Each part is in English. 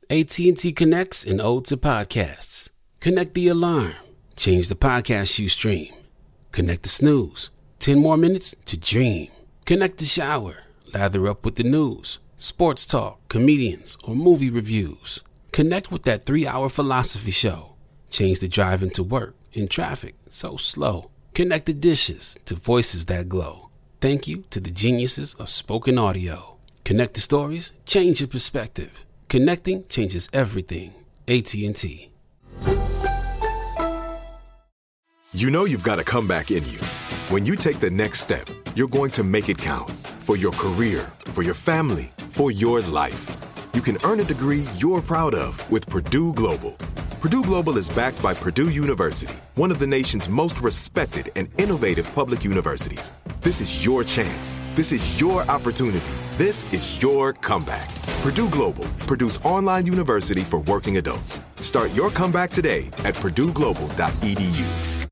AT&T connects an ode to podcasts. Connect the alarm. Change the podcast you stream. Connect the snooze. 10 more minutes to dream. Connect the shower. Lather up with the news, sports talk, comedians, or movie reviews. Connect with that 3-hour philosophy show. Change the drive into work in traffic so slow. Connect the dishes to voices that glow. Thank you to the geniuses of spoken audio. Connect the stories, change your perspective. Connecting changes everything. AT&T. You know you've got a comeback in you. When you take the next step, you're going to make it count. For your career, for your family, for your life. You can earn a degree you're proud of with Purdue Global. Purdue Global is backed by Purdue University, one of the nation's most respected and innovative public universities. This is your chance. This is your opportunity. This is your comeback. Purdue Global, Purdue's online university for working adults. Start your comeback today at purdueglobal.edu.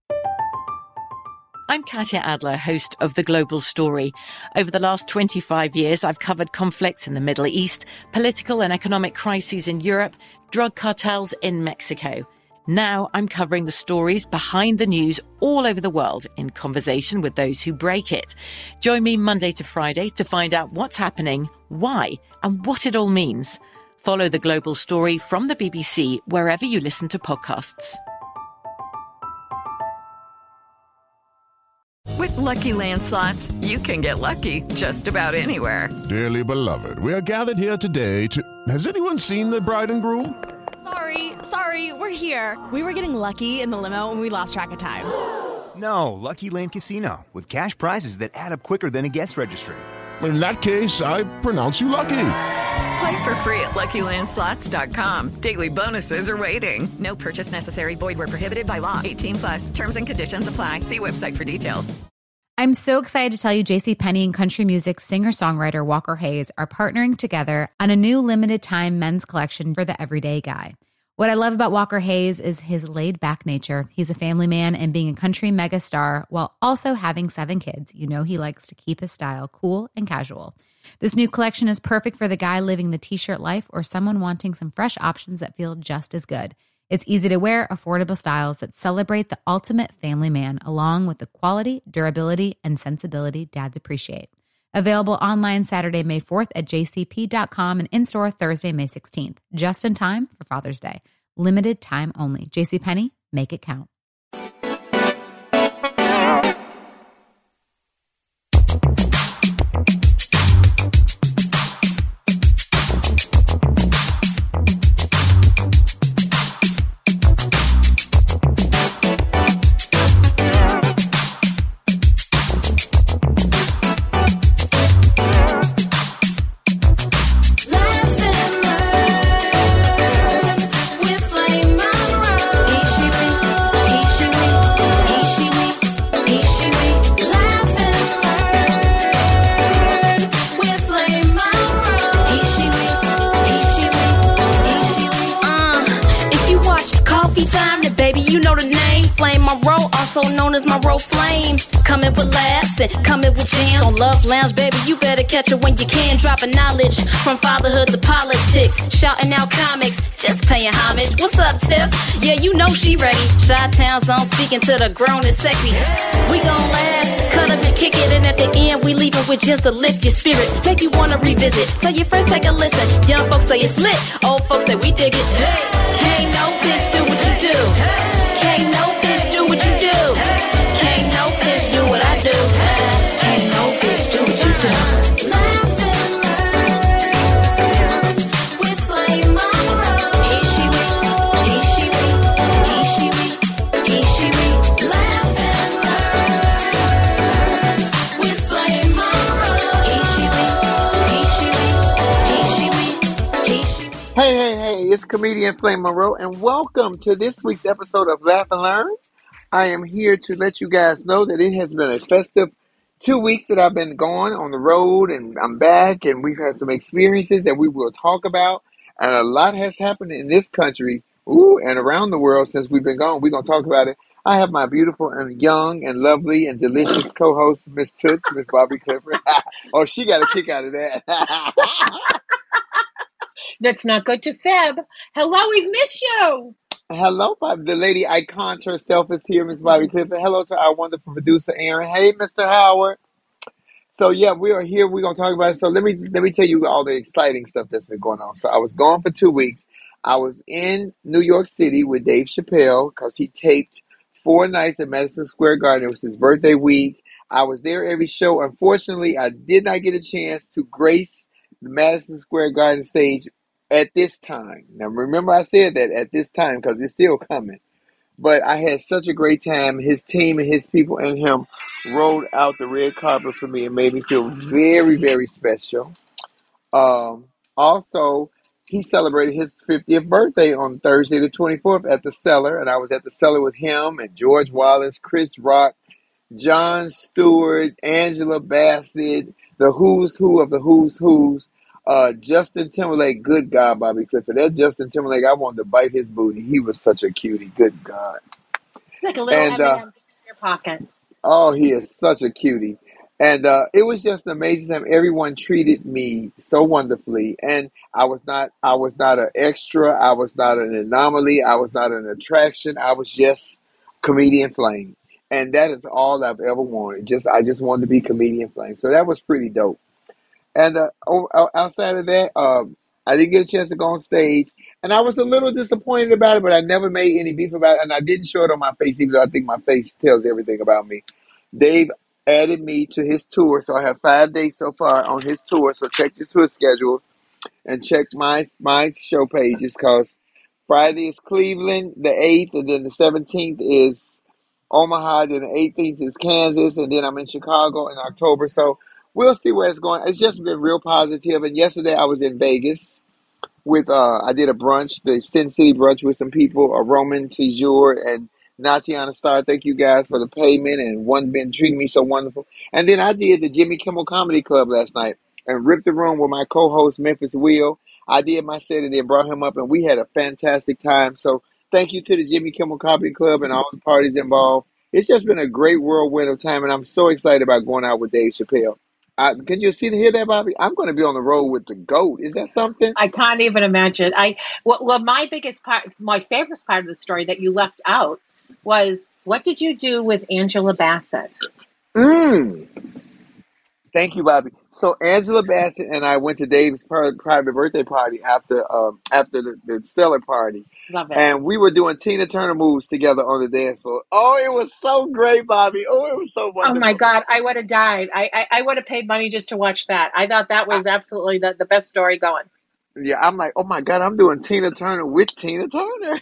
I'm Katya Adler, host of The Global Story. Over the last 25 years, I've covered conflicts in the Middle East, political and economic crises in Europe, drug cartels in Mexico. Now I'm covering the stories behind the news all over the world in conversation with those who break it. Join me Monday to Friday to find out what's happening, why, and what it all means. Follow The Global Story from the BBC wherever you listen to podcasts. With Lucky Land Slots, you can get lucky just about anywhere. Dearly beloved, we are gathered here today to... Has anyone seen the bride and groom? Sorry, we're here. We were getting lucky in the limo and we lost track of time. No, Lucky Land Casino, with cash prizes that add up quicker than a guest registry. In that case, I pronounce you lucky. Play for free at LuckyLandSlots.com. Daily bonuses are waiting. No purchase necessary. Void where prohibited by law. 18+. Terms and conditions apply. See website for details. I'm so excited to tell you JCPenney and country music singer-songwriter Walker Hayes are partnering together on a new limited-time men's collection for the everyday guy. What I love about Walker Hayes is his laid-back nature. He's a family man, and being a country megastar while also having 7 kids, you know he likes to keep his style cool and casual. This new collection is perfect for the guy living the t-shirt life or someone wanting some fresh options that feel just as good. It's easy to wear, affordable styles that celebrate the ultimate family man, along with the quality, durability, and sensibility dads appreciate. Available online Saturday, May 4th at jcp.com and in-store Thursday, May 16th. Just in time for Father's Day. Limited time only. JCPenney, make it count. Also known as my Monroe Flame. Coming with laughs and coming with jams. On Love Lounge, baby, you better catch it when you can. Dropping knowledge from fatherhood to politics. Shouting out comics, just paying homage. What's up, Tiff? Yeah, you know she ready. Chi-Town zone speaking to the grown and sexy. We gon' laugh, cut up and kick it. And at the end, we leaving with just to lift your spirits. Make you wanna revisit. Tell your friends, take a listen. Young folks say it's lit. Old folks say we dig it. Can't no bitch do what you do. Can't no bitch do what you do. Can't no bitch do what I do. Can't no bitch do what you do. Laugh and learn with Flame Monroe. He, she, we. He, she, we. He, she, we. He, she, we. Laugh and learn with Flame Monroe. He, she, we. He, she, we. He, she, we. He, she, we. Hey, it's comedian Flame Monroe, and welcome to this week's episode of Laugh and Learn. I am here to let you guys know that it has been a festive 2 weeks that I've been gone on the road, and I'm back, and we've had some experiences that we will talk about, and a lot has happened in this country, and around the world since we've been gone. We're going to talk about it. I have my beautiful and young and lovely and delicious co-host, Miss Toots, Miss Bobby Clifford. Oh, she got a kick out of that. That's not good to fib. Hello, we've missed you. Hello, Bobby. The lady icon herself is here, Miss Bobby Clifford. Hello to our wonderful producer, Aaron. Hey, Mr. Howard. So yeah, we are here. We're gonna talk about it. So let me tell you all the exciting stuff that's been going on. So I was gone for 2 weeks. I was in New York City with Dave Chappelle because he taped 4 nights at Madison Square Garden. It was his birthday week. I was there every show. Unfortunately, I did not get a chance to grace the Madison Square Garden stage at this time. Now remember, I said that at this time because it's still coming. But I had such a great time. His team and his people and him rolled out the red carpet for me and made me feel very, very special. Also, he celebrated his 50th birthday on Thursday the 24th at the Cellar, and I was at the Cellar with him and George Wallace, Chris Rock, Jon Stewart, Angela Bassett, the who's who of the who's who's. Justin Timberlake, good God, Bobby Clifford. That Justin Timberlake, I wanted to bite his booty. He was such a cutie, good God. It's like a little M&M in your pocket. Oh, he is such a cutie. And it was just an amazing time. Everyone treated me so wonderfully. And I was not an extra. I was not an anomaly. I was not an attraction. I was just Comedian Flame. And that is all I've ever wanted. I just wanted to be Comedian Flame. So that was pretty dope. And outside of that, I didn't get a chance to go on stage. And I was a little disappointed about it, but I never made any beef about it. And I didn't show it on my face, even though I think my face tells everything about me. Dave added me to his tour. So I have 5 dates so far on his tour. So check the tour schedule and check my show pages because Friday is Cleveland, the 8th, and then the 17th is Omaha, then the 18th is Kansas, and then I'm in Chicago in October. So we'll see where it's going. It's just been real positive. And yesterday I was in Vegas with, I did a brunch, the Sin City brunch with some people, Roman Tijur and Natiana Star. Thank you guys for the payment and one been treating me so wonderful. And then I did the Jimmy Kimmel Comedy Club last night and ripped the room with my co-host Memphis Will. I did my set and then brought him up and we had a fantastic time. So thank you to the Jimmy Kimmel Comedy Club and all the parties involved. It's just been a great whirlwind of time and I'm so excited about going out with Dave Chappelle. Can you hear that, Bobby? I'm going to be on the road with the GOAT. Is that something? I can't even imagine. My biggest part, my favorite part of the story that you left out was, what did you do with Angela Bassett? Thank you, Bobby. So Angela Bassett and I went to Dave's private birthday party after the Cellar party. Love it. And we were doing Tina Turner moves together on the dance floor. Oh, it was so great, Bobby. Oh, it was so wonderful. Oh, my God. I would have died. I would have paid money just to watch that. I thought that was absolutely the best story going. Yeah, I'm like, oh, my God, I'm doing Tina Turner with Tina Turner.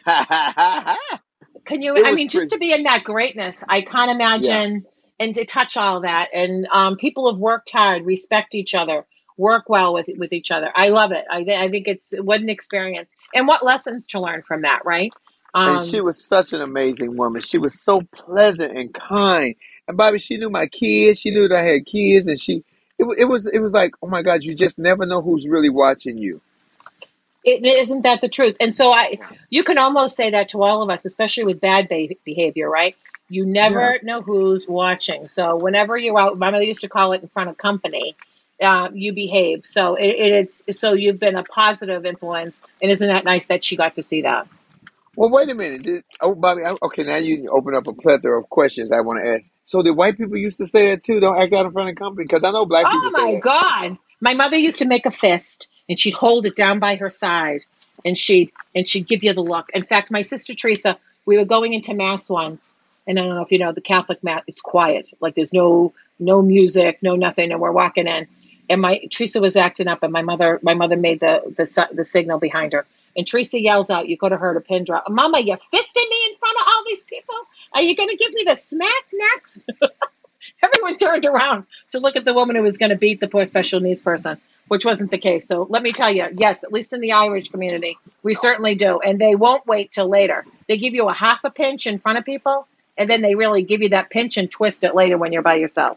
Can you, just to be in that greatness, I can't imagine, and to touch all that. And people have worked hard, respect each other, work well with each other. I love it. I think what an experience. And what lessons to learn from that, right? And she was such an amazing woman. She was so pleasant and kind. And Bobby, she knew my kids. She knew that I had kids. And it was like, oh, my God, you just never know who's really watching you. Isn't that the truth? And so you can almost say that to all of us, especially with bad behavior, right? You never know who's watching. So whenever you're out, my mother used to call it in front of company, you behave. So so you've been a positive influence. And isn't that nice that she got to see that? Well, wait a minute. Bobby, okay, now you open up a plethora of questions I want to ask. So did white people used to say that too? Don't act out in front of company? Because I know black people say that. Oh, my God. My mother used to make a fist. And she'd hold it down by her side, and she'd give you the look. In fact, my sister Teresa, we were going into mass once, and I don't know if you know the Catholic mass. It's quiet, like there's no music, no nothing, and we're walking in, and Teresa was acting up, and my mother made the signal behind her, and Teresa yells out, "You go to her to pin drop, Mama, you fisting me in front of all these people? Are you going to give me the smack next?" Everyone turned around to look at the woman who was going to beat the poor special needs person, which wasn't the case. So let me tell you, yes, at least in the Irish community, we certainly do. And they won't wait till later. They give you a half a pinch in front of people, and then they really give you that pinch and twist it later when you're by yourself.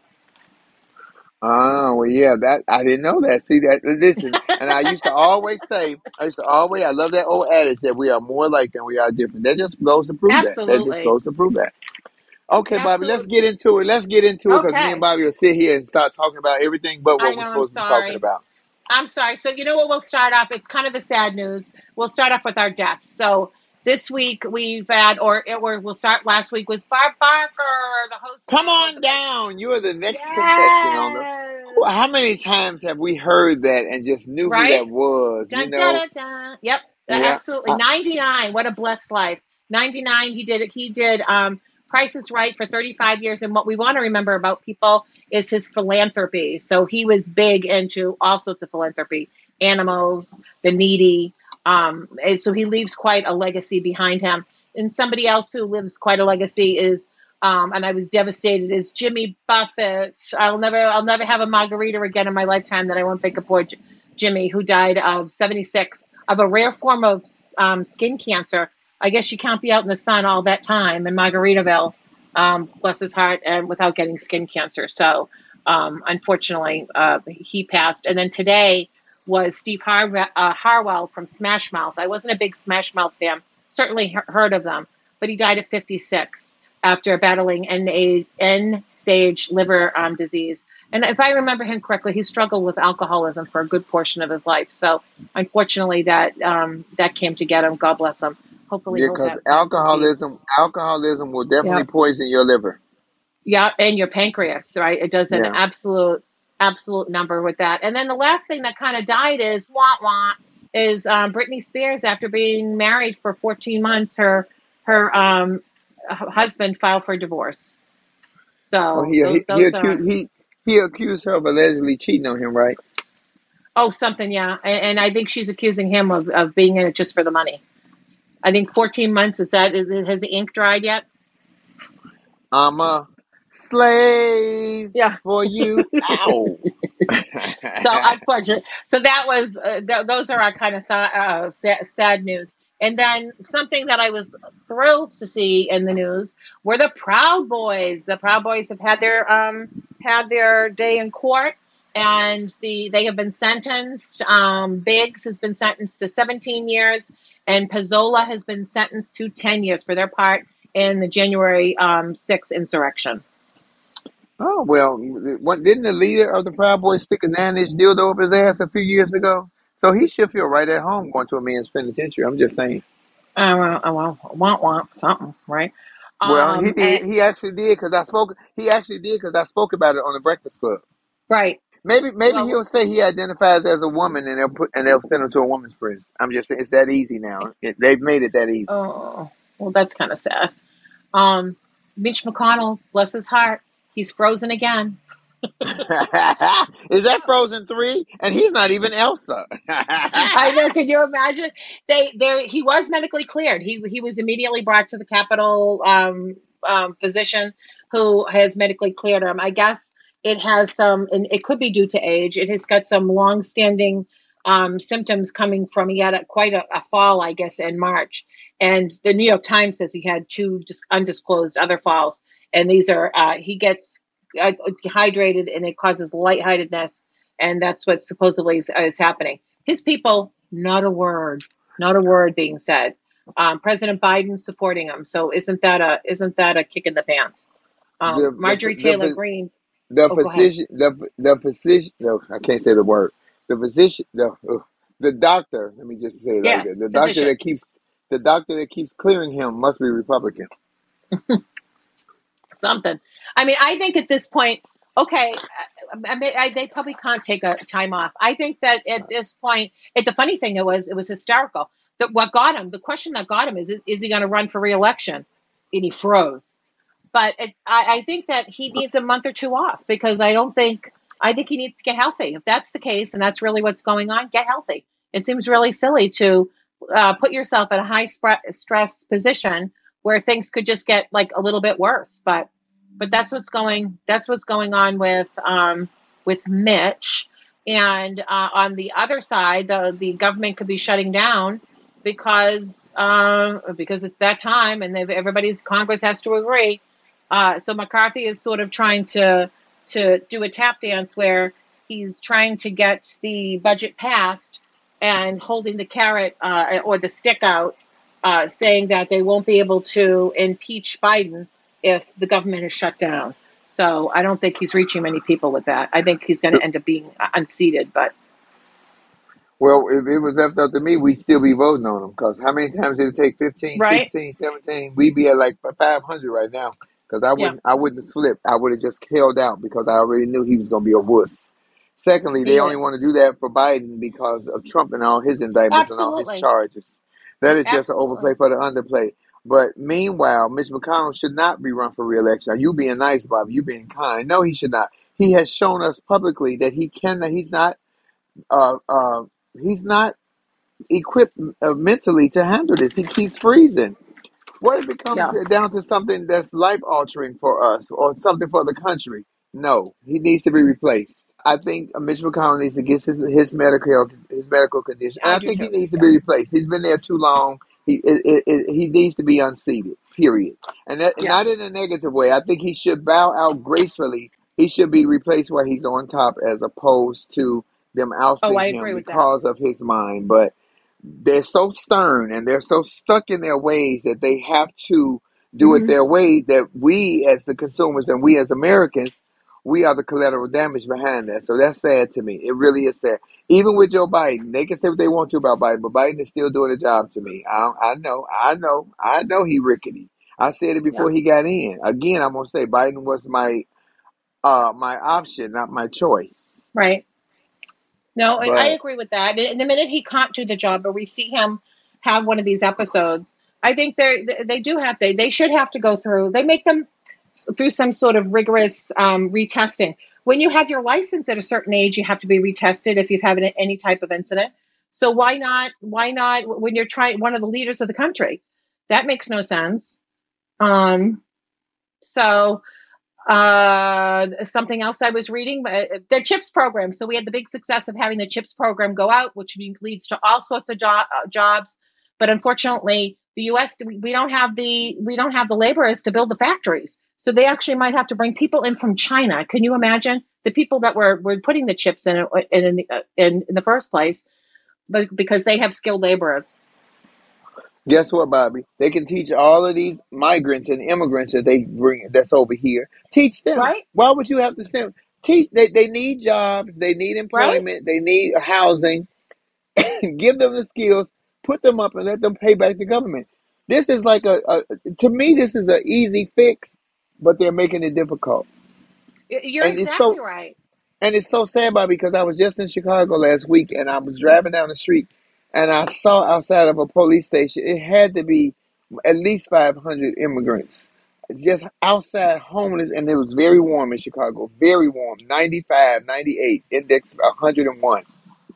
Oh, well, yeah, that I didn't know that. See that? Listen, and I used to always say, I love that old adage that we are more alike than we are different. That just goes to prove Absolutely. that. That just goes to prove that. Okay, Absolutely. Bobby, let's get into it. Because me and Bobby will sit here and start talking about everything but what we're supposed to be talking about. I'm sorry. So you know what? We'll start off. It's kind of the sad news. We'll start off with our deaths. So this week we've had, or we'll start. Last week was Barb Barker, the host. Come on down. You are the next contestant on the. Yes. How many times have we heard that and just knew who Right? that was? Dun, dun, dun, dun. Yep, Yeah. absolutely. 99. What a blessed life. 99. He did it. He did Price is Right for 35 years. And what we want to remember about people is his philanthropy. So he was big into all sorts of philanthropy, animals, the needy. And so he leaves quite a legacy behind him. And somebody else who lives quite a legacy is, and I was devastated, is Jimmy Buffett. I'll never have a margarita again in my lifetime that I won't think of poor Jimmy, who died of 76 of a rare form of skin cancer. I guess you can't be out in the sun all that time in Margaritaville, bless his heart, and without getting skin cancer. So unfortunately, he passed. And then today was Steve Harwell from Smash Mouth. I wasn't a big Smash Mouth fan, certainly heard of them, but he died at 56 after battling end-stage liver disease. And if I remember him correctly, he struggled with alcoholism for a good portion of his life. So unfortunately, that came to get him. God bless him. Hopefully, because alcoholism will definitely poison your liver. Yeah, and your pancreas, right? It does an absolute number with that. And then the last thing that kind of died is Britney Spears. After being married for 14 months, her husband filed for divorce. So he accused her of allegedly cheating on him, right? Oh, something, yeah. And I think she's accusing him of being in it just for the money. I think 14 months, has the ink dried yet? I'm a slave for you. Ow. So unfortunate. So that was, those are our kind of sad news. And then something that I was thrilled to see in the news were the Proud Boys. The Proud Boys have had their day in court, and they have been sentenced. Biggs has been sentenced to 17 years, and Pezzola has been sentenced to 10 years for their part in the January 6th insurrection. Oh, well, didn't the leader of the Proud Boys stick a 9-inch dildo up his ass a few years ago? So he should feel right at home going to a men's penitentiary. I'm just saying. Want something, right? Well, he did. He actually did because I spoke. He actually did because I spoke about it on the Breakfast Club. Right. Maybe he'll say he identifies as a woman, and they'll send him to a woman's prison. I'm just saying it's that easy now. They've made it that easy. Oh, well, that's kind of sad. Mitch McConnell, bless his heart, he's frozen again. Is that Frozen 3? And he's not even Elsa. I know. Can you imagine? He was medically cleared. He was immediately brought to the Capitol physician who has medically cleared him. I guess it has some, and it could be due to age. It has got some long-standing symptoms coming from. He had quite a fall, I guess, in March. And the New York Times says he had 2 undisclosed other falls. And these are he gets dehydrated, and it causes lightheadedness, and that's what supposedly is happening. His people, not a word being said. President Biden supporting him. So isn't that a kick in the pants? Marjorie Taylor Greene. The position. No, I can't say the word. The position. The doctor. Let me just say it like that. The doctor that keeps clearing him must be Republican. Something. I mean, I think at this point, okay, they probably can't take a time off. I think that at this point, the funny thing it was hysterical. That what got him, the question that got him is he going to run for re-election? And he froze. But I think that he needs a month or 2 off, because I think he needs to get healthy. If that's the case, and that's really what's going on, get healthy. It seems really silly to put yourself in a high stress position where things could just get like a little bit worse. But that's what's going on with Mitch. And on the other side, the government could be shutting down because it's that time, and Congress has to agree. So McCarthy is sort of trying to do a tap dance where he's trying to get the budget passed and holding the carrot or the stick out, saying that they won't be able to impeach Biden if the government is shut down. So I don't think he's reaching many people with that. I think he's going to end up being unseated. But Well, if it was left up to me, we'd still be voting on him. Because how many times did it take? 15, Right? 16, 17? We'd be at like 500 right now. Because Yeah, I wouldn't have slipped. I would have just held out because I already knew he was going to be a wuss. Secondly, they he only is. want to do that for Biden because of Trump and all his indictments and all his Absolutely. charges. That is just an Absolutely. overplay for the underplay. But meanwhile, Mitch McConnell should not be run for re-election. Are you being nice, Bob? You being kind? No, he should not. He has shown us publicly that he cannot. Uh, uh, he's not equipped mentally to handle this. He keeps freezing. What if it comes Yeah. down to something that's life altering for us or something for the country? No, he needs to be replaced. I think Mitch McConnell needs to get his medical condition, and I I do think he too. needs to Yeah. be replaced. He's been there too long. He needs to be unseated. Period. And that, Yeah. not in a negative way. I think he should bow out gracefully. He should be replaced where he's on top, as opposed to them Oh, I ousting agree him with that. because of his mind. But they're so stern and they're so stuck in their ways that they have to do it Hmm. their way, that we as the consumers and we as Americans, we are the collateral damage behind that. So that's sad to me. It really is sad. Even with Joe Biden, they can say what they want to about Biden, but Biden is still doing the job to me. I know he rickety. I said it Yeah. before he got in. Again, I'm gonna say Biden was my option, not my choice. Right. No, and I But agree with that. And the minute he can't do the job, or we see him have one of these episodes, I think they should have to go through. They make them through some sort of rigorous retesting. When you have your license at a certain age, you have to be retested if you've had any type of incident. So why not? Why not when you're trying one of the leaders of the country? That makes no sense. Um, so something else I was reading, the CHIPS program. So we had the big success of having the CHIPS program go out, which leads to all sorts of jobs. But unfortunately, the U.S. we don't have the laborers to build the factories. So they actually might have to bring people in from China. Can you imagine the people that were putting the chips in the first place, but because they have skilled laborers. guess what, Bobby? They can teach all of these migrants and immigrants that they bring that's over here. Teach them. Right? Why would you have to send them? Teach. They need jobs. They need Right? employment. They need housing. Give them the skills. Put them up and let them pay back the government. This is like to me, this is an easy fix, but they're making it difficult. You're And it's exactly so right. and it's so sad, Bobby, because I was just in Chicago last week and I was driving down the street and I saw outside of a police station, it had to be at least 500 immigrants just outside homeless. And it was very warm in Chicago, very warm, 95, 98, index 101.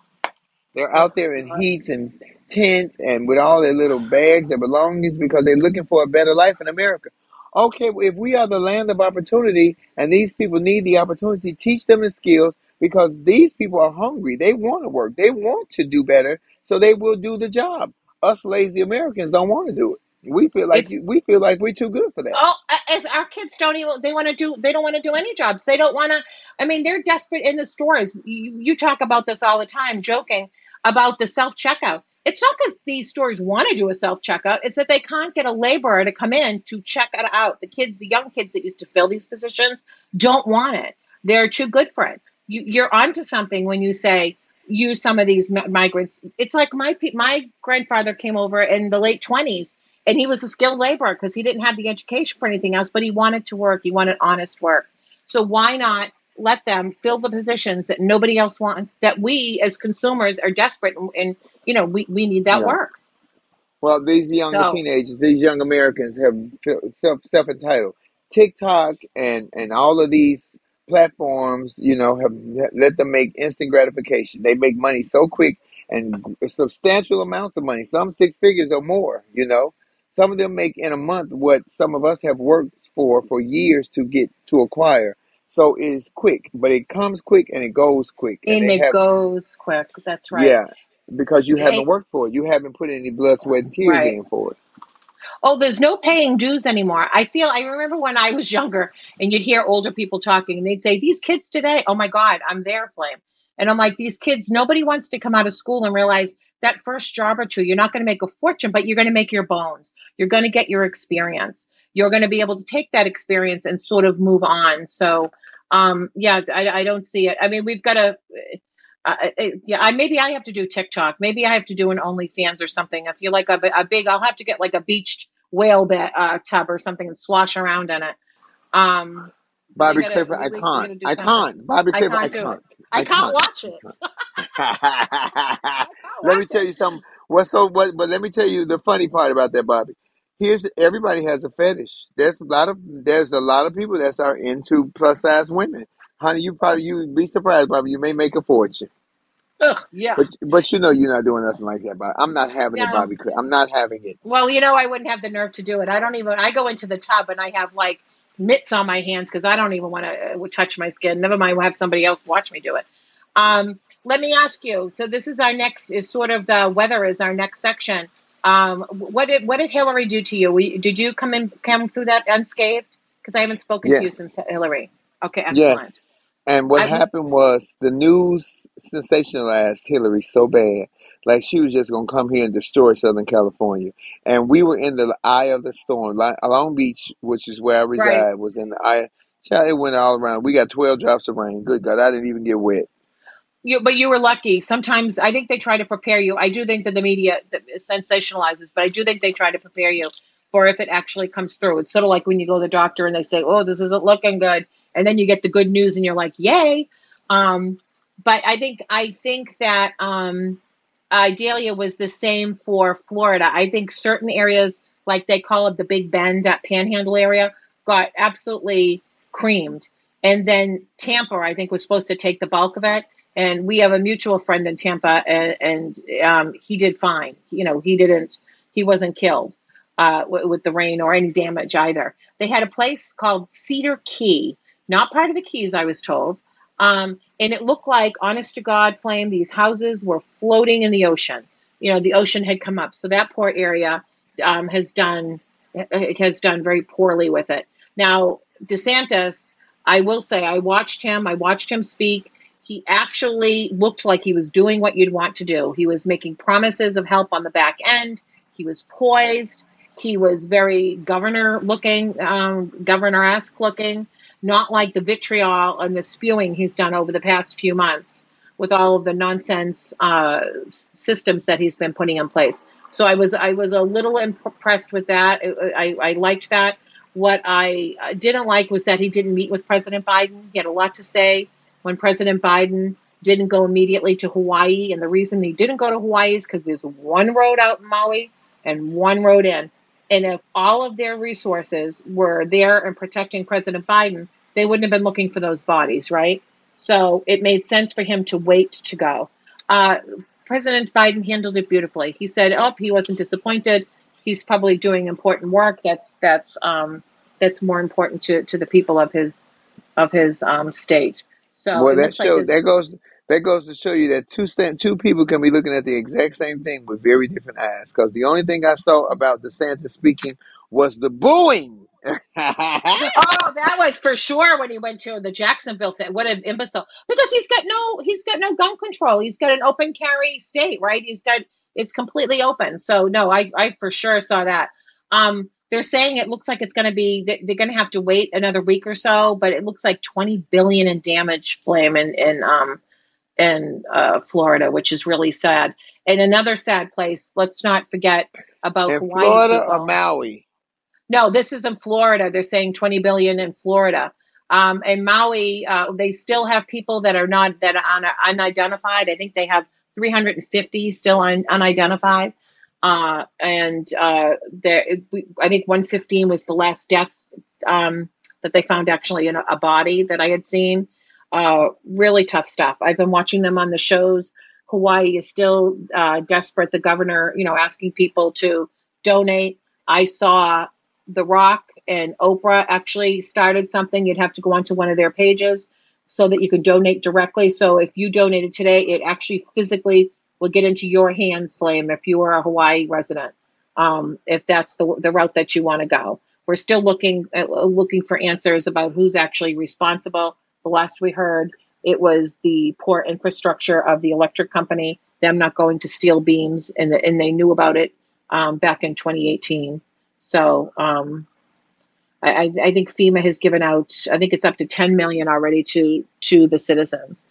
They're Oh, out there in God. heats and tents and with all their little bags, their belongings, because they're looking for a better life in America. Okay, well, if we are the land of opportunity and these people need the opportunity, teach them the skills because these people are hungry. They want to work. They want to do better, so they will do the job. Us lazy Americans don't want to do it. It's We feel like we're too good for that. Oh, as our kids don't even they don't want to do any jobs. They don't want to. I mean, they're desperate in the stores. You talk about this all the time, joking about the self checkout. It's not because these stores want to do a self checkout. It's that they can't get a laborer to come in to check it out. The young kids that used to fill these positions, don't want it. They're too good for it. You're onto something when you say use some of these migrants. It's like my grandfather came over in the late 20s. And he was a skilled laborer because he didn't have the education for anything else, but he wanted to work. He wanted honest work. So why not let them fill the positions that nobody else wants, that we as consumers are desperate and we need that Yeah. work. Well, these younger So teenagers, these young Americans have self entitled. TikTok and all of these platforms, have let them make instant gratification. They make money so quick and substantial amounts of money, some six figures or more. Some of them make in a month what some of us have worked for years to get to acquire. So it's quick, but it comes quick and it goes quick, and and they it have goes quick. That's right. yeah, because you haven't Eh, worked for it. You haven't put any blood, sweat, and tears right. in for it. Oh, there's no paying dues anymore. I remember when I was younger and you'd hear older people talking and they'd say, these kids today, oh my God, I'm there, Flame. And I'm like, these kids, nobody wants to come out of school and realize that first job or two, you're not going to make a fortune, but you're going to make your bones. You're going to get your experience. You're going to be able to take that experience and sort of move on. So, I don't see it. I mean, we've got to, Maybe I have to do TikTok. Maybe I have to do an OnlyFans or something. I feel like I'll have to get like a beached whale tub or something and slosh around in it. Bobby Clifford, I can't. Bobby Clifford, I can't. I can't watch it. Let me tell you something. But let me tell you the funny part about that, Bobby. Everybody has a fetish. There's a lot of people that are into plus size women. Honey, you'd be surprised, Bobby. You may make a fortune. Ugh, yeah. But you're not doing nothing like that, Bobby. I'm not having it, Bobby. I'm not having it. Well, I wouldn't have the nerve to do it. I go into the tub and I have like mitts on my hands because I don't even want to touch my skin. Never mind, we'll have somebody else watch me do it. Let me ask you. So this is sort of the weather is our next section. What did Hillary do to you? Did you come through that unscathed? Because I haven't spoken to you since Hillary. Okay, excellent. Yes. And what happened was the news sensationalized Hillary so bad, like she was just going to come here and destroy Southern California. And we were in the eye of the storm. Long Beach, which is where I reside, was in the eye. Child, it went all around. We got 12 drops of rain. Good God, I didn't even get wet. But you were lucky. Sometimes I think they try to prepare you. I do think that the media sensationalizes, but I do think they try to prepare you for if it actually comes through. It's sort of like when you go to the doctor and they say, oh, this isn't looking good. And then you get the good news and you're like, yay. But I think that Idalia was the same for Florida. I think certain areas, like they call it the Big Bend, that Panhandle area, got absolutely creamed. And then Tampa, I think, was supposed to take the bulk of it. And we have a mutual friend in Tampa, and he did fine. He wasn't killed with the rain or any damage either. They had a place called Cedar Key, not part of the Keys, I was told. And it looked like, honest to God, Flame, these houses were floating in the ocean. The ocean had come up. So that poor area has done very poorly with it. Now, DeSantis, I will say, I watched him speak. He actually looked like he was doing what you'd want to do. He was making promises of help on the back end. He was poised. He was very governor-looking, governor-esque looking, not like the vitriol and the spewing he's done over the past few months with all of the nonsense systems that he's been putting in place. So I was a little impressed with that. I liked that. What I didn't like was that he didn't meet with President Biden. He had a lot to say when President Biden didn't go immediately to Hawaii. And the reason he didn't go to Hawaii is because there's one road out in Maui and one road in. And if all of their resources were there and protecting President Biden, they wouldn't have been looking for those bodies, right? So it made sense for him to wait to go. President Biden handled it beautifully. He said, he wasn't disappointed. He's probably doing important work. That's more important to the people of his state. So well, that goes to show you that two people can be looking at the exact same thing with very different eyes. Because the only thing I saw about DeSantis speaking was the booing. Oh, that was for sure when he went to the Jacksonville thing. What an imbecile! Because he's got no gun control. He's got an open carry state, right? It's completely open. So no, I for sure saw that. They're saying it looks like it's going to be, they're going to have to wait another week or so, but it looks like $20 billion in damage, Flame, in Florida, which is really sad. And another sad place, let's not forget about in Hawaii. Florida people. Or Maui? No, this is in Florida. They're saying $20 billion in Florida. And Maui, they still have people that are unidentified. I think they have 350 still unidentified. I think 115 was the last death that they found actually in a body that I had seen. Really tough stuff. I've been watching them on the shows. Hawaii is still desperate. The governor, asking people to donate. I saw The Rock and Oprah actually started something. You'd have to go onto one of their pages so that you could donate directly. So if you donated today, it actually physically will get into your hands, Flame, if you are a Hawaii resident, if that's the route that you want to go. We're still looking for answers about who's actually responsible. The last we heard, it was the poor infrastructure of the electric company, them not going to steel beams, and they knew about it back in 2018. So I think FEMA has given out, I think it's up to $10 million already to the citizens.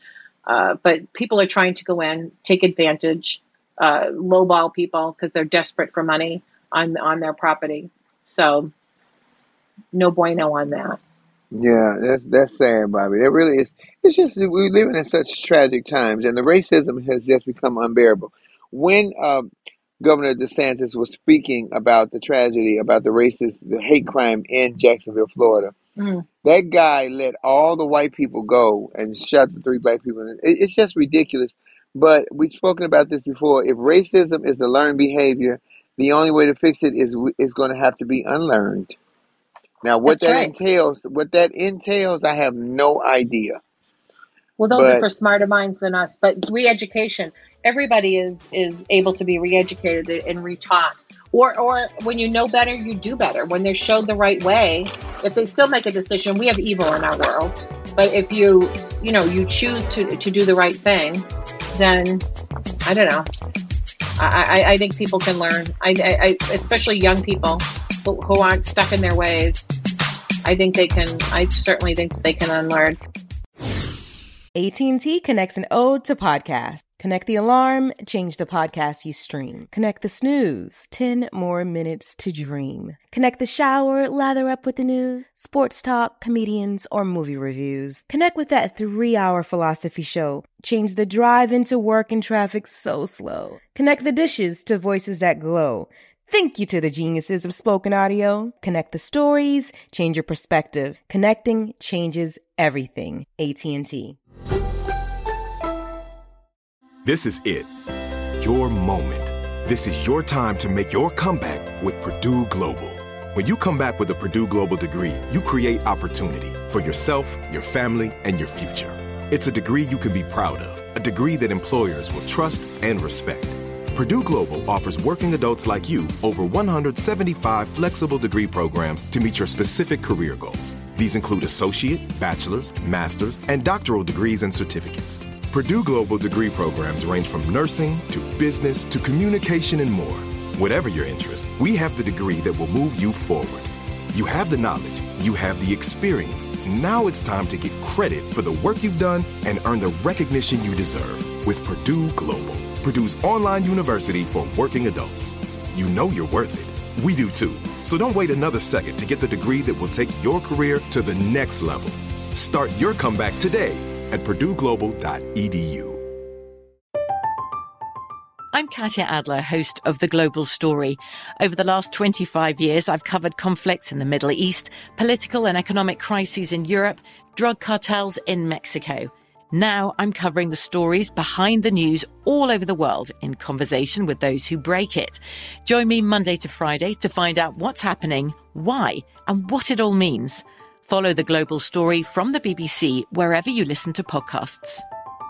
But people are trying to go in, take advantage, lowball people because they're desperate for money on their property. So no bueno on that. Yeah, that's sad, Bobby. It really is. It's just that we're living in such tragic times, and the racism has just become unbearable. When Governor DeSantis was speaking about the tragedy, about the hate crime in Jacksonville, Florida, that guy let all the white people go and shot the 3 black people. It's just ridiculous. But we've spoken about this before. If racism is the learned behavior, the only way to fix it is going to have to be unlearned. Now, what that entails, I have no idea. Well, those are for smarter minds than us. But re-education, everybody is able to be re-educated and retaught. Or when you know better, you do better. When they're showed the right way, if they still make a decision, we have evil in our world. But if you choose to do the right thing, then I don't know. I think people can learn. I especially young people who aren't stuck in their ways. I certainly think they can unlearn. AT&T connects an ode to podcast. Connect the alarm, change the podcast you stream. Connect the snooze, 10 more minutes to dream. Connect the shower, lather up with the news, sports talk, comedians, or movie reviews. Connect with that 3-hour philosophy show. Change the drive into work and traffic so slow. Connect the dishes to voices that glow. Thank you to the geniuses of spoken audio. Connect the stories, change your perspective. Connecting changes everything. AT&T. This is it. Your moment. This is your time to make your comeback with Purdue Global. When you come back with a Purdue Global degree, you create opportunity for yourself, your family, and your future. It's a degree you can be proud of, a degree that employers will trust and respect. Purdue Global offers working adults like you over 175 flexible degree programs to meet your specific career goals. These include associate, bachelor's, master's, and doctoral degrees and certificates. Purdue Global degree programs range from nursing to business to communication and more. Whatever your interest, we have the degree that will move you forward. You have the knowledge, you have the experience. Now it's time to get credit for the work you've done and earn the recognition you deserve with Purdue Global, Purdue's online university for working adults. You know you're worth it. We do too. So don't wait another second to get the degree that will take your career to the next level. Start your comeback today at purdueglobal.edu. I'm Katya Adler, host of The Global Story. Over the last 25 years, I've covered conflicts in the Middle East, political and economic crises in Europe, drug cartels in Mexico. Now I'm covering the stories behind the news all over the world in conversation with those who break it. Join me Monday to Friday to find out what's happening, why, and what it all means. Follow The Global Story from the BBC wherever you listen to podcasts.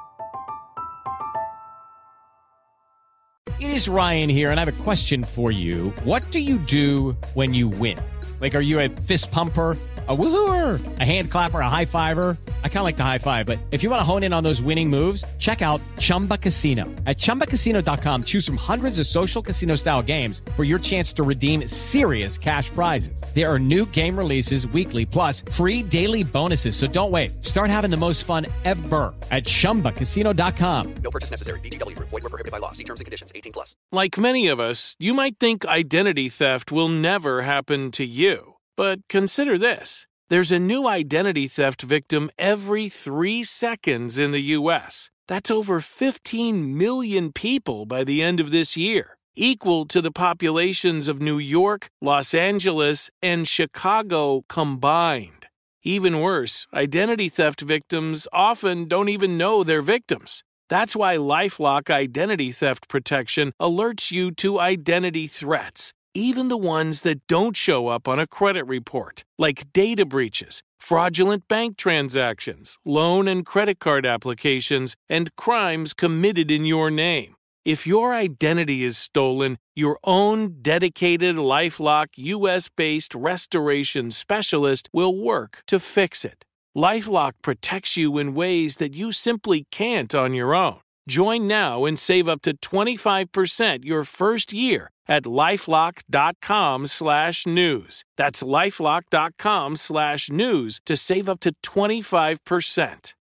It is Ryan here, and I have a question for you. What do you do when you win? Like, are you a fist pumper, a woohooer, a hand clapper, a high fiver? I kind of like the high five, but if you want to hone in on those winning moves, check out Chumba Casino. At ChumbaCasino.com, choose from hundreds of social casino-style games for your chance to redeem serious cash prizes. There are new game releases weekly, plus free daily bonuses, so don't wait. Start having the most fun ever at ChumbaCasino.com. No purchase necessary. VGW. Void where prohibited by law. See terms and conditions. 18+. Like many of us, you might think identity theft will never happen to you. But consider this. There's a new identity theft victim every 3 seconds in the U.S. That's over 15 million people by the end of this year, equal to the populations of New York, Los Angeles, and Chicago combined. Even worse, identity theft victims often don't even know they're victims. That's why LifeLock Identity Theft Protection alerts you to identity threats, even the ones that don't show up on a credit report, like data breaches, fraudulent bank transactions, loan and credit card applications, and crimes committed in your name. If your identity is stolen, your own dedicated LifeLock U.S.-based restoration specialist will work to fix it. LifeLock protects you in ways that you simply can't on your own. Join now and save up to 25% your first year at LifeLock.com/news. That's LifeLock.com/news to save up to 25%.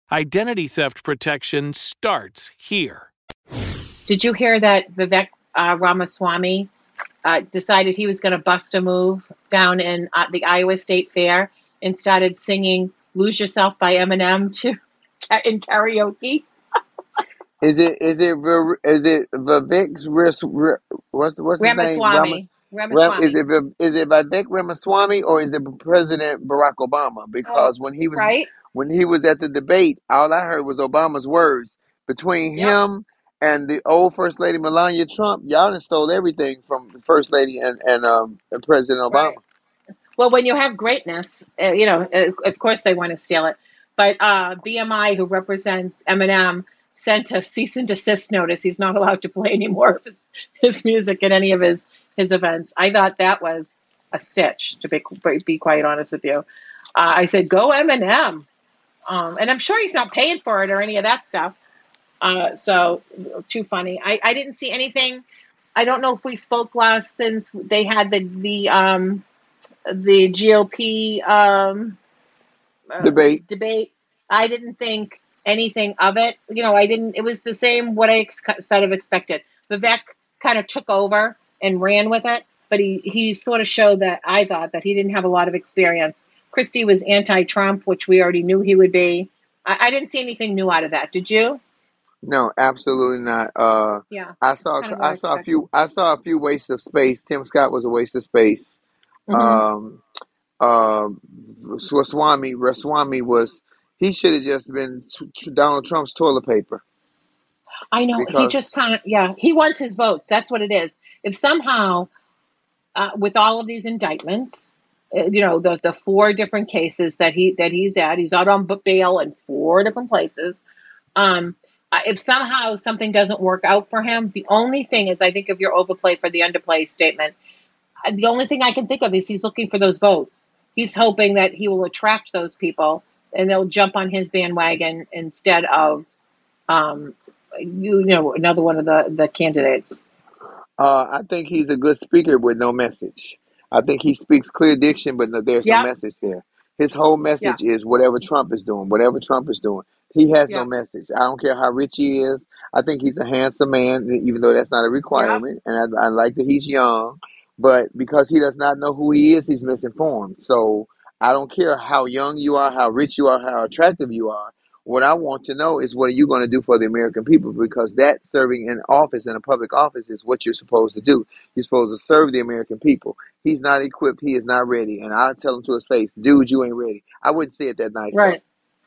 Identity theft protection starts here. Did you hear that Vivek Ramaswamy decided he was going to bust a move down in the Iowa State Fair and started singing "Lose Yourself" by Eminem in karaoke? Is it Vivek's what's his name? Ramaswamy. Is it Vivek Ramaswamy or is it President Barack Obama? Because when he was at the debate, all I heard was Obama's words. Between him and the old First Lady Melania Trump, y'all done stole everything from the First Lady and President Obama. Right. Well, when you have greatness, of course they want to steal it. But BMI, who represents Eminem, sent a cease and desist notice. He's not allowed to play any more of his music at any of his events. I thought that was a stitch, to be quite honest with you. I said, go Eminem. And I'm sure he's not paying for it or any of that stuff. So too funny. I didn't see anything. I don't know if we spoke last since they had the GOP debate. I didn't think anything of it. It was the same what I sort of expected. Vivek kind of took over and ran with it, but he sort of showed that I thought that he didn't have a lot of experience. Christie was anti-Trump, which we already knew he would be. I didn't see anything new out of that. Did you? No, absolutely not. Yeah. I saw a few wastes of space. Tim Scott was a waste of space. Mm-hmm. Ramaswamy he should have just been Donald Trump's toilet paper. I know. He just he wants his votes. That's what it is. If somehow, with all of these indictments, the 4 different cases that he's out on bail in 4 different places. If somehow something doesn't work out for him, the only thing is, I think, if you're overplay for the underplay statement, the only thing I can think of is he's looking for those votes. He's hoping that he will attract those people and they'll jump on his bandwagon instead of, another one of the candidates. I think he's a good speaker with no message. I think he speaks clear diction, but there's no message there. His whole message is whatever Trump is doing. He has no message. I don't care how rich he is. I think he's a handsome man, even though that's not a requirement. And I like that he's young. But because he does not know who he is, he's misinformed. So I don't care how young you are, how rich you are, how attractive you are. What I want to know is, what are you going to do for the American people? Because that serving in office, in a public office, is what you're supposed to do. You're supposed to serve the American people. He's not equipped. He is not ready. And I'll tell him to his face, dude, you ain't ready. I wouldn't say it that nice. Right.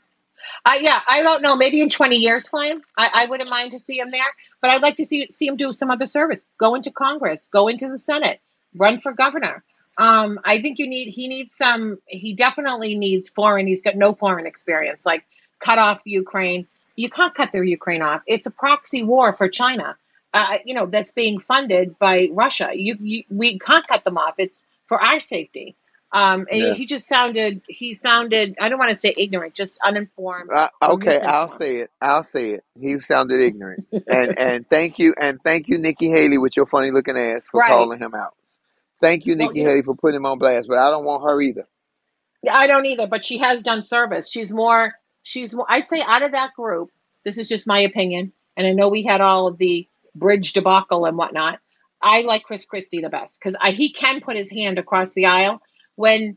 I don't know. Maybe in 20 years, Flame, I wouldn't mind to see him there. But I'd like to see him do some other service. Go into Congress. Go into the Senate. Run for governor. I think he definitely needs foreign. He's got no foreign experience. Like, cut off Ukraine. You can't cut the Ukraine off. It's a proxy war for China, that's being funded by Russia. We can't cut them off. It's for our safety. And he sounded, I don't want to say ignorant, just uninformed. Okay, I'll say it. He sounded ignorant. and thank you, Nikki Haley, with your funny looking ass, for calling him out. Thank you, Nikki Haley, for putting him on blast, but I don't want her either. I don't either, but she has done service. She's more, I'd say, out of that group, this is just my opinion, and I know we had all of the bridge debacle and whatnot, I like Chris Christie the best, because he can put his hand across the aisle. When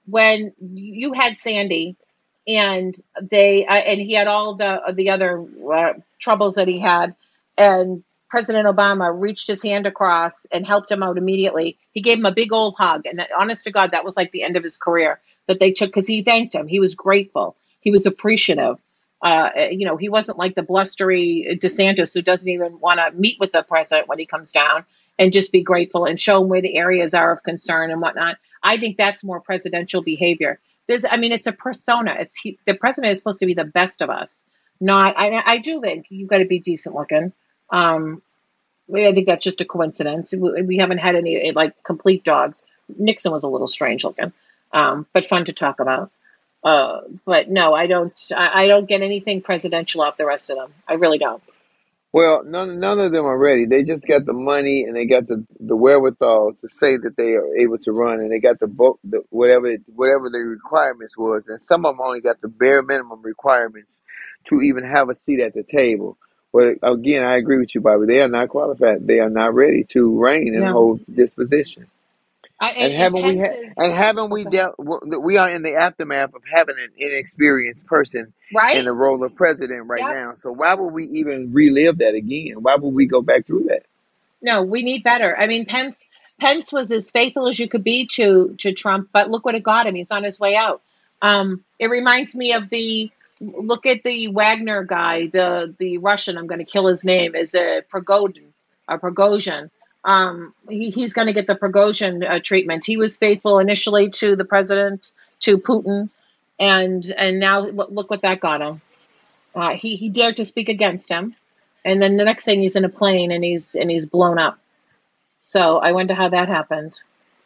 you had Sandy, and he had all the other troubles that he had, and President Obama reached his hand across and helped him out immediately. He gave him a big old hug, and honest to God, that was like the end of his career that they took, because he thanked him. He was grateful. He was appreciative. He wasn't like the blustery DeSantis who doesn't even want to meet with the president when he comes down and just be grateful and show him where the areas are of concern and whatnot. I think that's more presidential behavior. It's a persona. The president is supposed to be the best of us. I do think you've got to be decent looking. I think that's just a coincidence. We haven't had any like complete dogs. Nixon was a little strange looking, but fun to talk about. But no, I don't get anything presidential off the rest of them. I really don't. Well, none of them are ready. They just got the money and they got the wherewithal to say that they are able to run, and they got the vote, whatever the requirements was, and some of them only got the bare minimum requirements to even have a seat at the table. But again, I agree with you, Bobby. They are not qualified. They are not ready to reign and Yeah. hold this position. And Pence is Haven't we okay. we are in the aftermath of having an inexperienced person in Right? the role of president right Yep. now. So why would we even relive that again? Why would we go back through that? No, we need better. I mean, Pence was as faithful as you could be to Trump, but look what it got him. He's on his way out. It reminds me of look at the Wagner guy, the Russian. I'm going to kill his name. Is a Prigozhin. He's going to get the Prigozhin treatment. He was faithful initially to the president, to Putin, and now look what that got him. He dared to speak against him. And then the next thing, he's in a plane and he's blown up. So I wonder how that happened.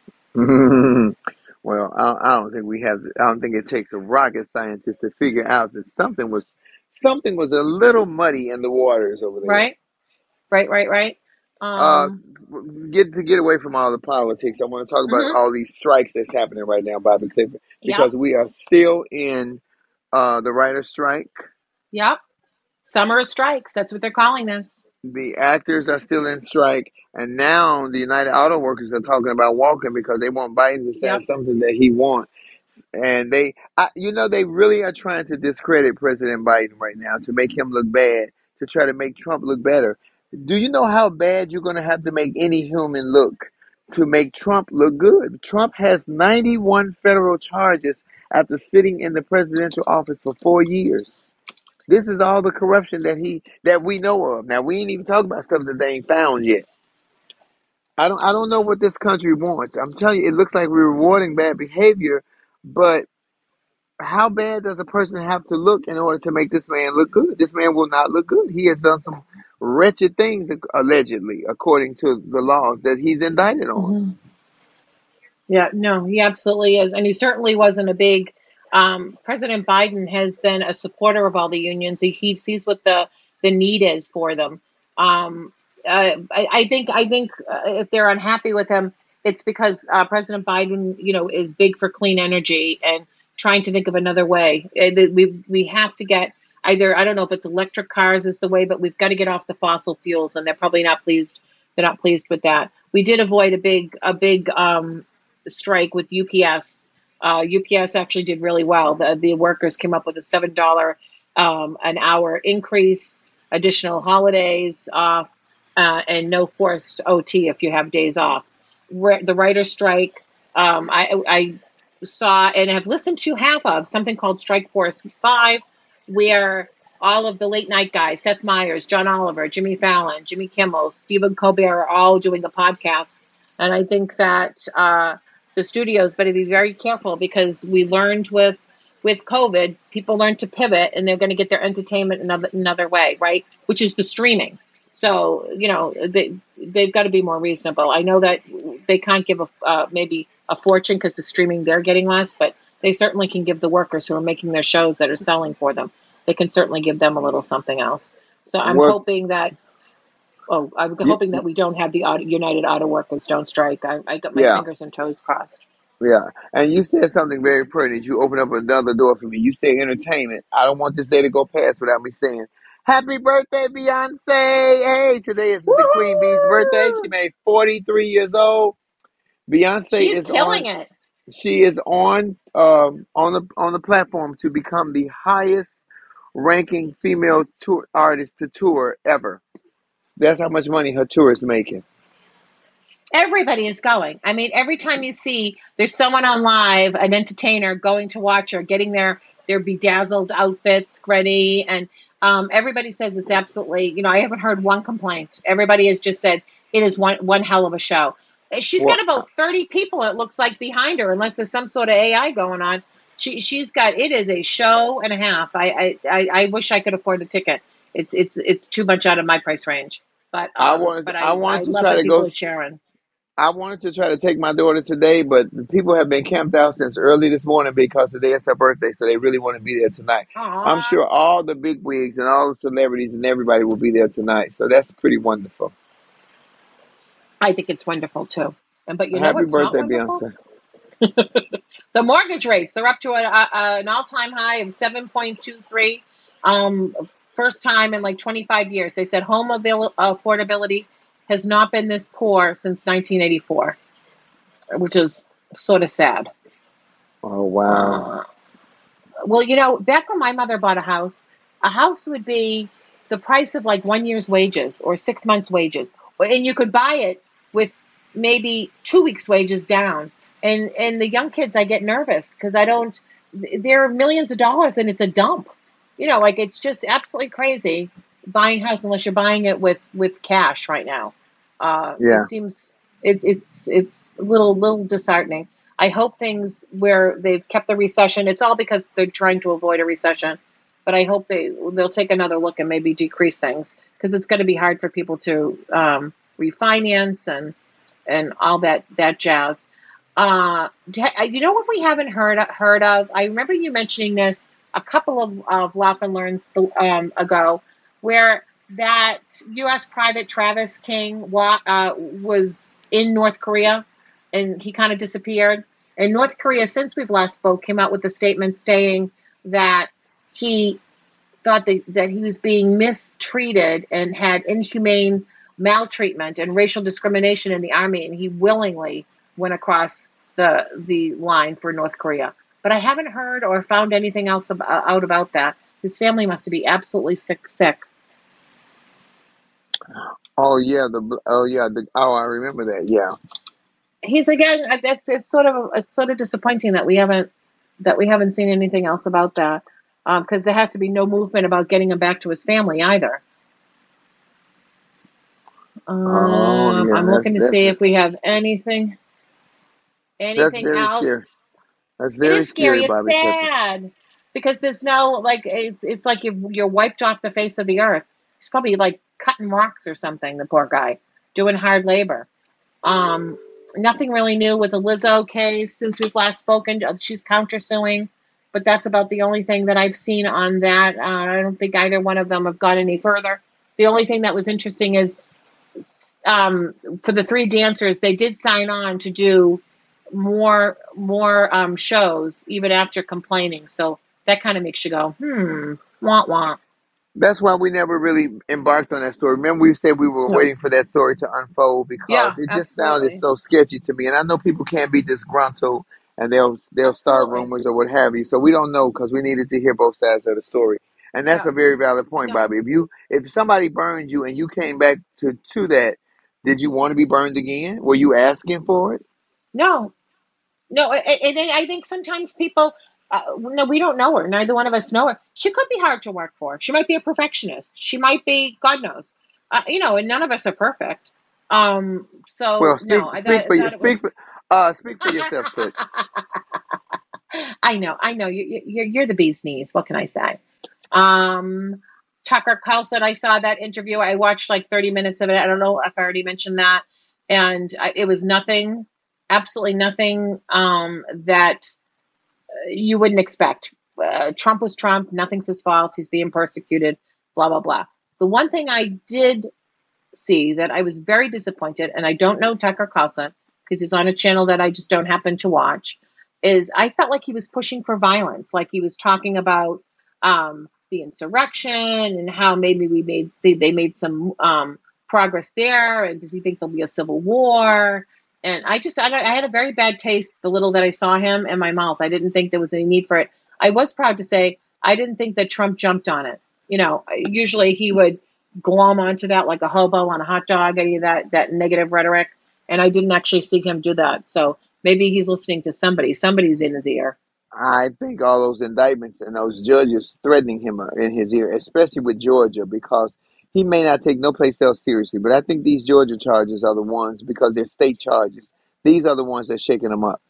Well, I don't think I don't think it takes a rocket scientist to figure out that something was a little muddy in the waters over there. Right. Get away from all the politics. I want to talk about all these strikes that's happening right now, Bobby Clifford, because we are still in the writer's strike. Yep. Summer of strikes. That's what they're calling this. The actors are still in strike, and now the United Auto Workers are talking about walking because they want Biden to say something that he wants. And they really are trying to discredit President Biden right now to make him look bad, to try to make Trump look better. Do you know how bad you're going to have to make any human look to make Trump look good? Trump has 91 federal charges after sitting in the presidential office for 4 years. This is all the corruption that we know of. Now, we ain't even talking about stuff that they ain't found yet. I don't know what this country wants. I'm telling you, it looks like we're rewarding bad behavior, but how bad does a person have to look in order to make this man look good? This man will not look good. He has done some wretched things, allegedly, according to the laws that he's indicted on. Mm-hmm. Yeah, no, he absolutely is. And he certainly wasn't a big... President Biden has been a supporter of all the unions. He sees what the need is for them. I think if they're unhappy with him, it's because President Biden, is big for clean energy and trying to think of another way. We have to get either, I don't know if it's electric cars is the way, but we've got to get off the fossil fuels, and they're probably not pleased. They're not pleased with that. We did avoid a big strike with UPS. UPS actually did really well. The workers came up with a $7 an hour increase, additional holidays off, and no forced OT if you have days off. The writer's strike, I saw and have listened to half of something called Strike Force 5, where all of the late night guys, Seth Meyers, John Oliver, Jimmy Fallon, Jimmy Kimmel, Stephen Colbert, are all doing a podcast. And I think that the studios better be very careful, because we learned with COVID, people learned to pivot, and they're going to get their entertainment another way, right? Which is the streaming. So, they've got to be more reasonable. I know that they can't give maybe a fortune because the streaming they're getting less, but they certainly can give the workers who are making their shows that are selling for them. They can certainly give them a little something else. So I'm hoping that. I'm hoping that we don't have the United Auto Workers don't strike. I got my fingers and toes crossed. Yeah, and you said something very pertinent. You opened up another door for me. You said entertainment. I don't want this day to go past without me saying, happy birthday, Beyonce. Hey, today is the Queen Bee's birthday. She made 43 years old. Beyonce She's killing it. She is on the platform to become the highest ranking female tour artist to tour ever. That's how much money her tour is making. Everybody is going. I mean, every time you see there's someone on live, an entertainer going to watch her, getting their bedazzled outfits ready, and everybody says it's absolutely, I haven't heard one complaint. Everybody has just said it is one hell of a show. She's got about 30 people, it looks like, behind her, unless there's some sort of AI going on. She's got, it is a show and a half. I wish I could afford a ticket. It's too much out of my price range. But I wanted to try to go sharing. I wanted to try to take my daughter today, but the people have been camped out since early this morning because today is her birthday, so they really want to be there tonight. Aww. I'm sure all the big wigs and all the celebrities and everybody will be there tonight, so that's pretty wonderful. I think it's wonderful too. But Happy birthday, Beyonce. Beyonce. The mortgage rates, they're up to an all-time high of 7.23. First time in like 25 years. They said home affordability has not been this poor since 1984, which is sort of sad. Oh, wow. Well, back when my mother bought a house would be the price of like 1 year's wages or 6 months' wages. And you could buy it with maybe 2 weeks' wages down. And the young kids, I get nervous because there are millions of dollars and it's a dump. Like it's just absolutely crazy buying a house unless you're buying it with cash right now. It seems it's a little disheartening. I hope things where they've kept the recession, it's all because they're trying to avoid a recession, but I hope they'll take another look and maybe decrease things because it's going to be hard for people to refinance and all that jazz. What we haven't heard of? I remember you mentioning this a couple of Laugh and Learns ago, where that U.S. private Travis King was in North Korea, and he kind of disappeared. And North Korea, since we've last spoke, came out with a statement stating that he thought that he was being mistreated and had inhumane maltreatment and racial discrimination in the army, and he willingly went across the line for North Korea. But I haven't heard or found anything else out about that. His family must be absolutely sick. Oh yeah, I remember that. Yeah. He's again. It's sort of disappointing that we haven't seen anything else about that because there has to be no movement about getting him back to his family either. I'm looking to see if we have anything else. Scary. That's very it is scary. It's Bobby sad because there's no it's like you're wiped off the face of the earth. He's probably like cutting rocks or something. The poor guy doing hard labor. Nothing really new with the Lizzo case since we've last spoken. She's countersuing, but that's about the only thing that I've seen on that. I don't think either one of them have gone any further. The only thing that was interesting is for the three dancers, they did sign on to do more shows even after complaining. So that kind of makes you go, wah wah. That's why we never really embarked on that story. Remember, we said we were waiting for that story to unfold because it just sounded so sketchy to me. And I know people can't be disgruntled and they'll start rumors or what have you. So we don't know because we needed to hear both sides of the story. And that's a very valid point, Bobby. If somebody burned you and you came back to that, did you want to be burned again? Were you asking for it? No. I think sometimes people. No, we don't know her. Neither one of us know her. She could be hard to work for. She might be a perfectionist. She might be, God knows. And none of us are perfect. Speak for yourself, Toots. I know. You're the bee's knees. What can I say? Tucker Carlson, I saw that interview. I watched like 30 minutes of it. I don't know if I already mentioned that. And it was nothing, absolutely nothing that you wouldn't expect. Trump was Trump. Nothing's his fault. He's being persecuted, blah, blah, blah. The one thing I did see that I was very disappointed, and I don't know Tucker Carlson because he's on a channel that I just don't happen to watch, is I felt like he was pushing for violence. Like he was talking about the insurrection and how maybe they made some progress there. And does he think there'll be a civil war? And I had a very bad taste, the little that I saw him in my mouth. I didn't think there was any need for it. I was proud to say I didn't think that Trump jumped on it. Usually he would glom onto that like a hobo on a hot dog, any of that negative rhetoric. And I didn't actually see him do that. So maybe he's listening to somebody. Somebody's in his ear. I think all those indictments and those judges threatening him in his ear, especially with Georgia, because he may not take no place else seriously, but I think these Georgia charges are the ones, because they're state charges. These are the ones that are shaking them up.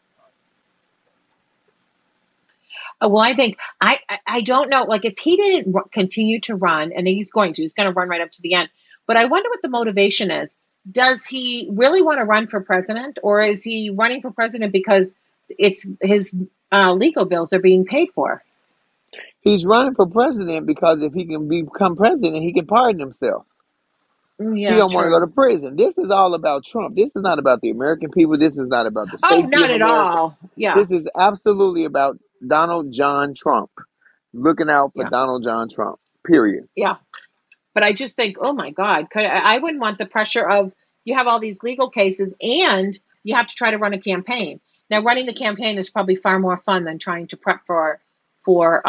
Well, I think, I don't know, like if he didn't continue to run, and he's going to run right up to the end, but I wonder what the motivation is. Does he really want to run for president, or is he running for president because it's his legal bills are being paid for? He's running for president because if he can become president, he can pardon himself. Yeah, he don't want to go to prison. This is all about Trump. This is not about the American people. This is not about the safety not of at America. all. Yeah. This is absolutely about Donald John Trump. looking out for Yeah. Donald John Trump, period. Yeah. But I just think, oh my God, I wouldn't want the pressure of you have all these legal cases and you have to try to run a campaign. Now, running the campaign is probably far more fun than trying to prep for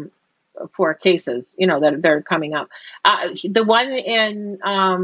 cases, that they're coming up. The one in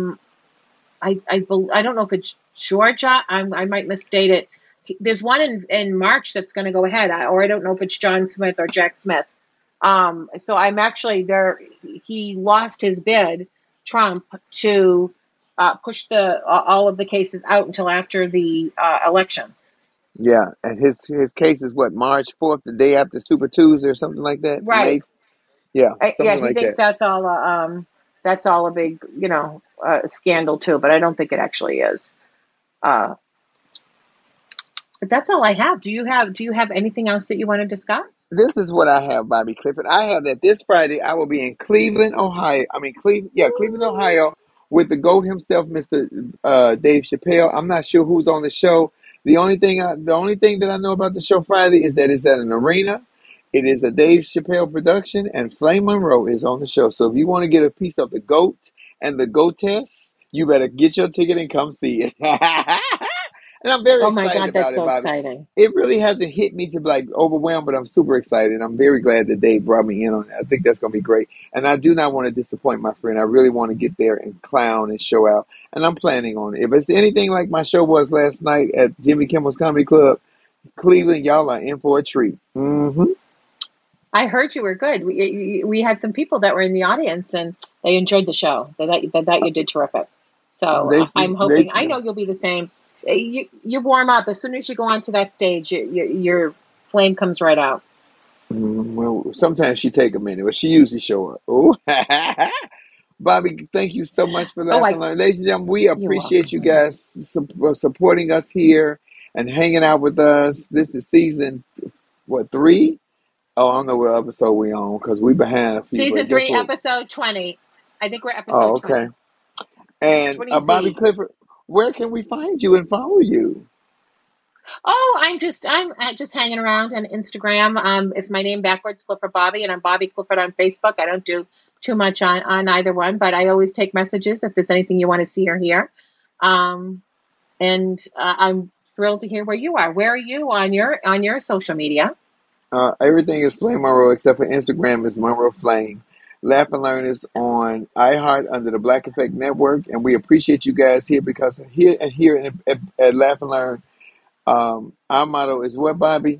I don't know if it's Georgia. I might misstate it. There's one in March that's going to go ahead, or I don't know if it's John Smith or Jack Smith. So I'm actually there. He lost his bid, Trump, to push all of the cases out until after the election. Yeah, and his case is what, March 4th, the day after Super Tuesday or something like that? Right. Yeah, Yeah, something he like thinks that. that's all a big, scandal too, but I don't think it actually is. But that's all I have. Do you have anything else that you want to discuss? This is what I have, Bobby Clifford. I have that this Friday I will be in Cleveland, Ohio. Cleveland, Ohio, with the GOAT himself, Mr. Dave Chappelle. I'm not sure who's on the show. The only thing that I know about the show Friday is that it's at an arena. It is a Dave Chappelle production, and Flame Monroe is on the show. So if you want to get a piece of the GOAT and the GOATess, you better get your ticket and come see it. And I'm very excited God, about that's it, so Bobby. exciting. It really hasn't hit me to be like overwhelmed, but I'm super excited. I'm very glad that Dave brought me in on it. I think that's going to be great. And I do not want to disappoint my friend. I really want to get there and clown and show out. And I'm planning on it. If it's anything like my show was last night at Jimmy Kimmel's Comedy Club, Cleveland, y'all are in for a treat. Mm-hmm. I heard you were good. We had some people that were in the audience and they enjoyed the show. They thought you did terrific. So I'm hoping. I know you'll be the same. You warm up as soon as you go onto that stage. Your flame comes right out. Well, sometimes she take a minute, but she usually show up. Oh, Bobby, thank you so much for laughing. Ladies and gentlemen, we appreciate you guys supporting us here and hanging out with us. This is season 3? Oh, I don't know what episode we on because we behind a few. Season 3, episode 20. I think we're episode 20. And Bobby Clifford, where can we find you and follow you? Oh, I'm just hanging around on Instagram. It's my name backwards, Clifford Bobby, and I'm Bobby Clifford on Facebook. I don't do too much on either one, but I always take messages if there's anything you want to see or hear. And I'm thrilled to hear where you are. Where are you on your social media? Everything is Flame Monroe except for Instagram is Monroe Flame. Laugh and Learn is on iHeart under the Black Effect Network, and we appreciate you guys here because here at Laugh and Learn, our motto is what, Bobby?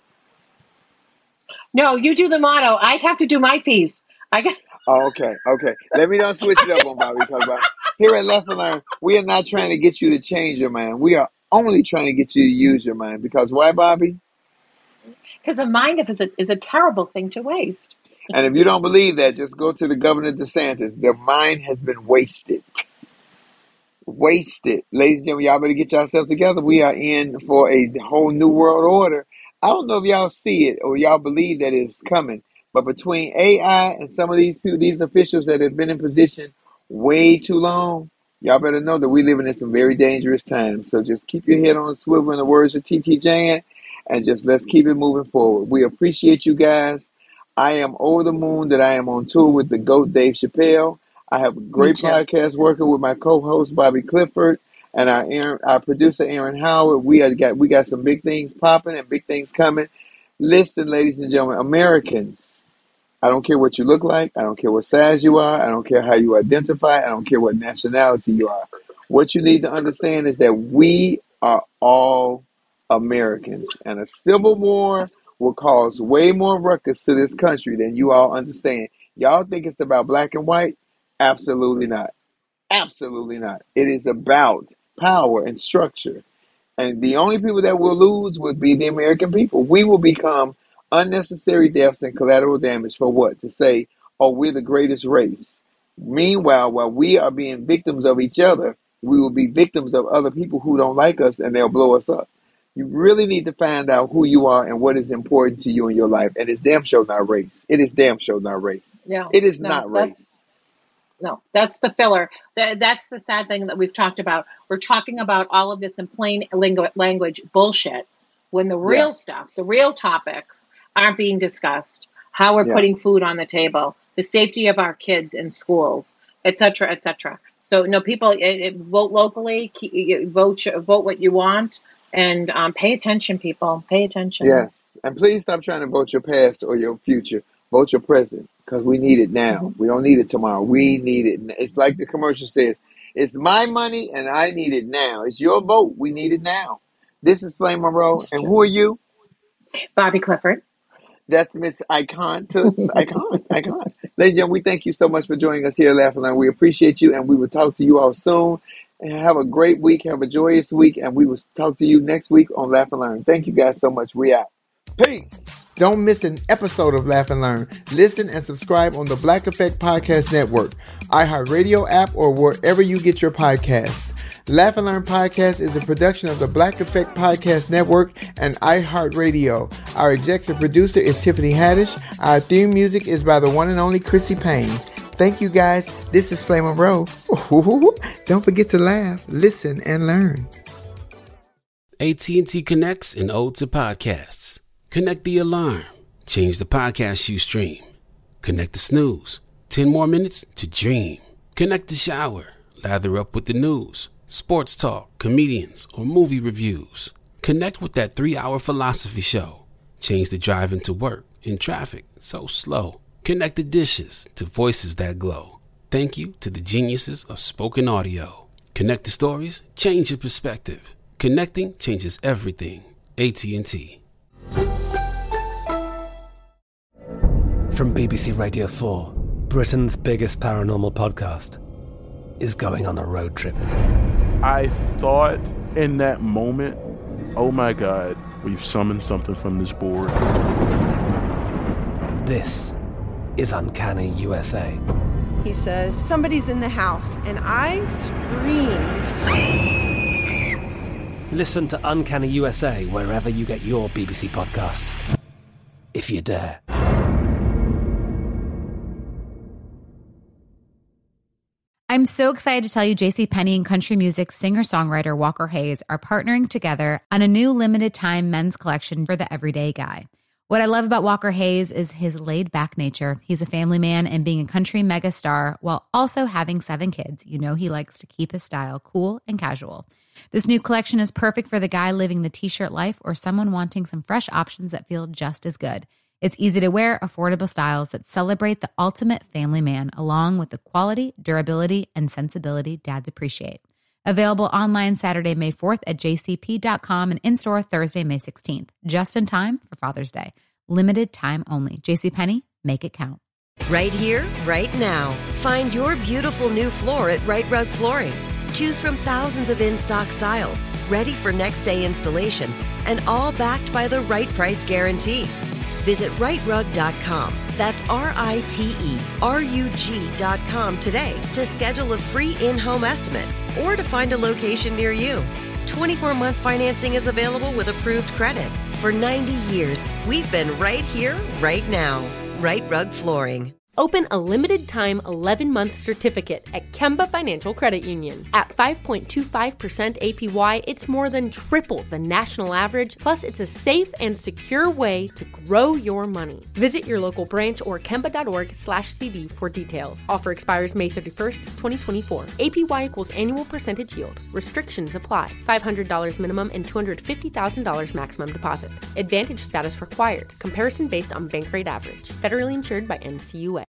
No, you do the motto. I have to do my piece. Okay. Let me not switch it up on Bobby because here at Laugh and Learn, we are not trying to get you to change your mind. We are only trying to get you to use your mind. Because why, Bobby? Because a mind is a terrible thing to waste. And if you don't believe that, just go to the Governor DeSantis. Their mind has been wasted. Wasted. Ladies and gentlemen, y'all better get yourselves together. We are in for a whole new world order. I don't know if y'all see it or y'all believe that it's coming, but between AI and some of these people, these officials that have been in position way too long, y'all better know that we're living in some very dangerous times. So just keep your head on a swivel in the words of T.T. Jan, and just let's keep it moving forward. We appreciate you guys. I am over the moon that I am on tour with the GOAT Dave Chappelle. I have a great podcast working with my co-host Bobby Clifford and our producer Aaron Howard. We got some big things popping and big things coming. Listen, ladies and gentlemen, Americans, I don't care what you look like. I don't care what size you are. I don't care how you identify. I don't care what nationality you are. What you need to understand is that we are all Americans, and a civil war will cause way more ruckus to this country than you all understand. Y'all think it's about black and white? Absolutely not. Absolutely not. It is about power and structure. And the only people that will lose would be the American people. We will become unnecessary deaths and collateral damage for what? To say, oh, we're the greatest race. Meanwhile, while we are being victims of each other, we will be victims of other people who don't like us and they'll blow us up. You really need to find out who you are and what is important to you in your life. And it's damn sure not race. It is damn sure not race. No, it is not race. No, that's the filler. That's the sad thing that we've talked about. We're talking about all of this in plain language bullshit when the real stuff, the real topics aren't being discussed. how we're putting food on the table, the safety of our kids in schools, et cetera, et cetera. So, no, people, vote locally, vote what you want, and pay attention, people. Pay attention. Yes. And please stop trying to vote your past or your future. Vote your present, because we need it now. Mm-hmm. We don't need it tomorrow. We need it. It's like the commercial says, it's my money and I need it now. It's your vote. We need it now. This is Slay Monroe. And who are you? Bobby Clifford. That's Miss Icon Toots. Icon. Ladies and gentlemen, we thank you so much for joining us here at Laugh and Learn. We appreciate you, and we will talk to you all soon. And have a great week. Have a joyous week, and we will talk to you next week on Laugh and Learn. Thank you guys so much. We out. Peace. Don't miss an episode of Laugh and Learn. Listen and subscribe on the Black Effect Podcast Network, iHeartRadio app, or wherever you get your podcasts. Laugh and Learn Podcast is a production of the Black Effect Podcast Network and iHeartRadio. Our executive producer is Tiffany Haddish. Our theme music is by the one and only Chrissy Payne. Thank you guys. This is Slay Monroe. Don't forget to laugh, listen, and learn. AT&T connects an ode to podcasts. Connect the alarm. Change the podcast you stream. Connect the snooze. 10 more minutes to dream. Connect the shower. Lather up with the news, sports talk, comedians, or movie reviews. Connect with that 3-hour philosophy show. Change the drive into work in traffic so slow. Connect the dishes to voices that glow. Thank you to the geniuses of spoken audio. Connect the stories, change your perspective. Connecting changes everything. AT&T. From BBC Radio 4, Britain's biggest paranormal podcast is going on a road trip. I thought in that moment, oh my God, we've summoned something from this board. This is Uncanny USA. He says, somebody's in the house, and I screamed. Listen to Uncanny USA wherever you get your BBC podcasts, if you dare. I'm so excited to tell you JCPenney and country music singer-songwriter Walker Hayes are partnering together on a new limited-time men's collection for the everyday guy. What I love about Walker Hayes is his laid-back nature. He's a family man, and being a country megastar while also having 7 kids, you know he likes to keep his style cool and casual. This new collection is perfect for the guy living the t-shirt life or someone wanting some fresh options that feel just as good. It's easy to wear, affordable styles that celebrate the ultimate family man, along with the quality, durability, and sensibility dads appreciate. Available online Saturday, May 4th at jcp.com and in-store Thursday, May 16th. Just in time for Father's Day. Limited time only. JCPenney, make it count. Right here, right now. Find your beautiful new floor at Right Rug Flooring. Choose from thousands of in-stock styles, ready for next day installation, and all backed by the right price guarantee. Visit rightrug.com. That's RITERUG.com today to schedule a free in-home estimate or to find a location near you. 24-month financing is available with approved credit. For 90 years, we've been right here, right now. Right Rug Flooring. Open a limited-time 11-month certificate at Kemba Financial Credit Union. At 5.25% APY, it's more than triple the national average, plus it's a safe and secure way to grow your money. Visit your local branch or kemba.org/cd for details. Offer expires May 31st, 2024. APY equals annual percentage yield. Restrictions apply. $500 minimum and $250,000 maximum deposit. Advantage status required. Comparison based on bank rate average. Federally insured by NCUA.